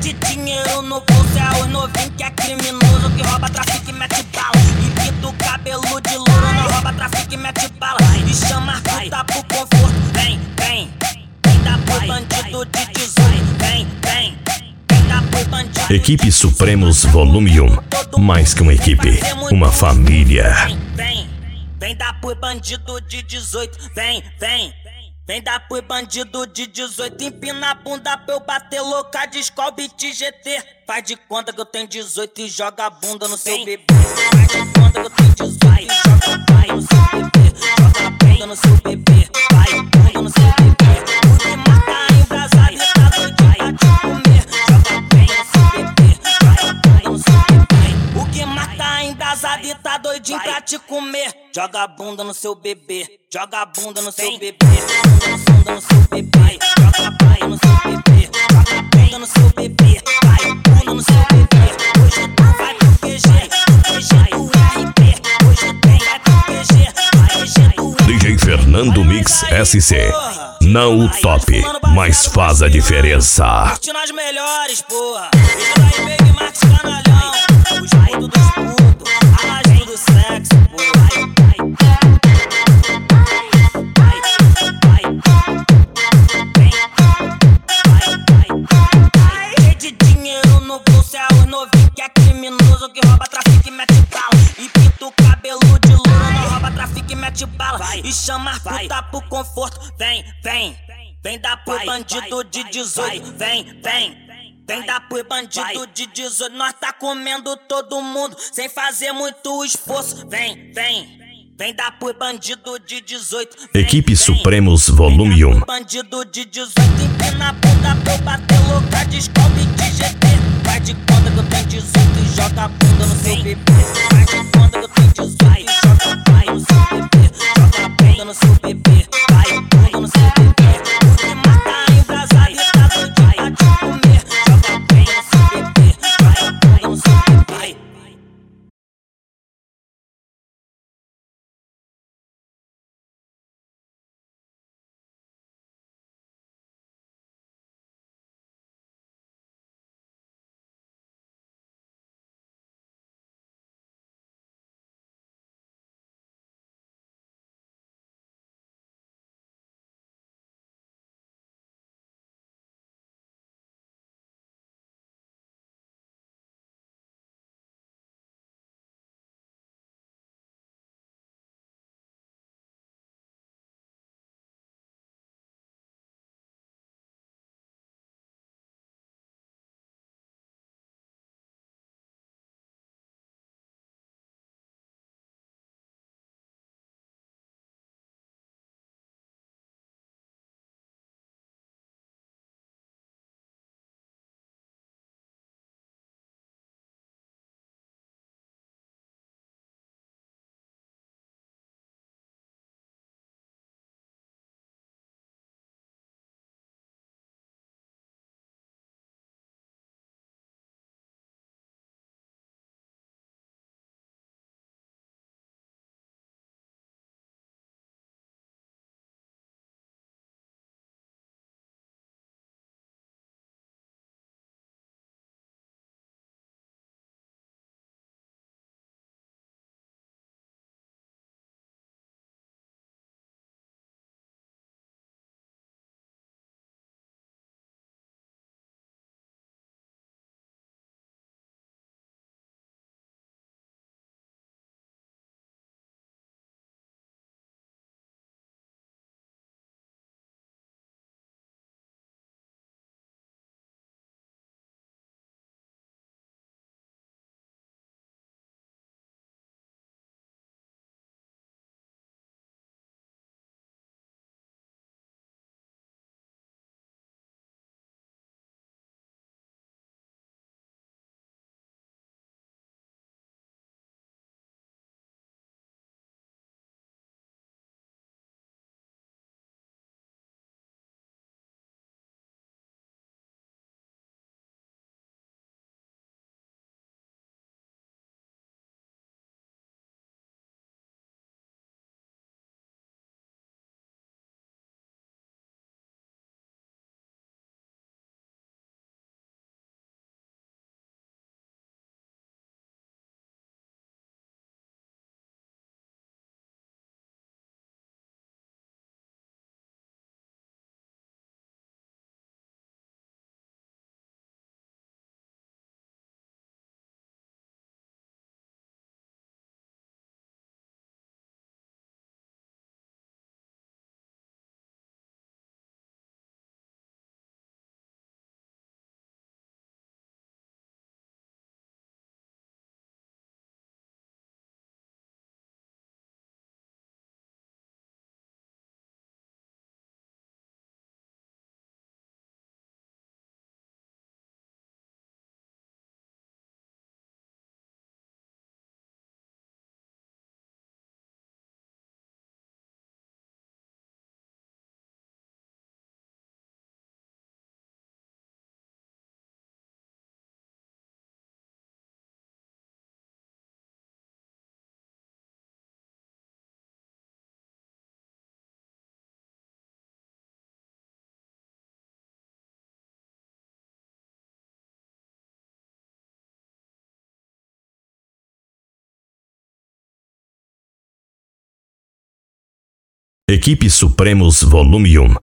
de dinheiro no bolso é os novinhos que é criminoso, que rouba, trafica e mete bala. E pinta o cabelo de louro, não rouba, trafica e mete bala. E chama as puta pro conforto. Vem, vem, vem dar pro bandido de 18. Vem, vem, vem dar pro bandido. Equipe Supremos Volume 1. Mais que uma equipe, uma família. Vem, vem, vem dar pro bandido de 18. Vem, vem, vem dar pro bandido de 18. Empina a bunda pra eu bater louca de Skol Beat GT. Faz de conta que eu tenho 18 e joga a bunda no seu bebê. Faz de conta que eu tenho 18 e joga a bunda no seu bebê. Joga a bunda no seu bebê. Vai, bunda no seu bebê. O que mata embrasado e tá doidinho pra te comer. Joga a bunda no seu bebê. Vai, bunda no seu bebê. O que mata embrasado e tá doidinho pra te comer. Joga a bunda no seu bebê. Joga a bunda no seu bebê. Bunda no seu bebê. Joga a bunda no seu bebê. Joga a bunda no seu bebê. Vai, bunda no seu bebê. Hoje tu vai pro QG. QG do RP. Hoje tu vai pro QG. QG do RP. DJ Fernando Mix SC. Não o top, mas faz a diferença. Curtindo as melhores, porra. Isso aí, Baby Max Canalhão. Os putos dos putos. A laje do sexo, porra. De dinheiro no bolso é os novinhos que é criminoso, que rouba, trafica e mete bala. E pinta o cabelo de louro, não rouba, trafica e mete bala. E chama as puta pro conforto. Vem, vem, vem dar pro bandido de 18. Vem, vem, vem dar pro bandido de 18. Nós tá comendo todo mundo sem fazer muito esforço. Vem, vem, vem dar pro bandido de 18. Equipe Supremos Volume 1. Bandido de 18, empina a bunda pra eu bater louca de Skol Beat GT. Faz de conta que eu tenho 18 e joga a bunda no seu bebê. Faz de conta que eu tenho 18 e joga a bunda no seu bebê. Joga a bunda no seu bebê. Vai, bunda no seu bebê. O que mata embrasado e tá doidinho pra te comer. Joga a bunda no seu bebê. Vai, bunda no seu bebê. Equipe Supremos Volume 1.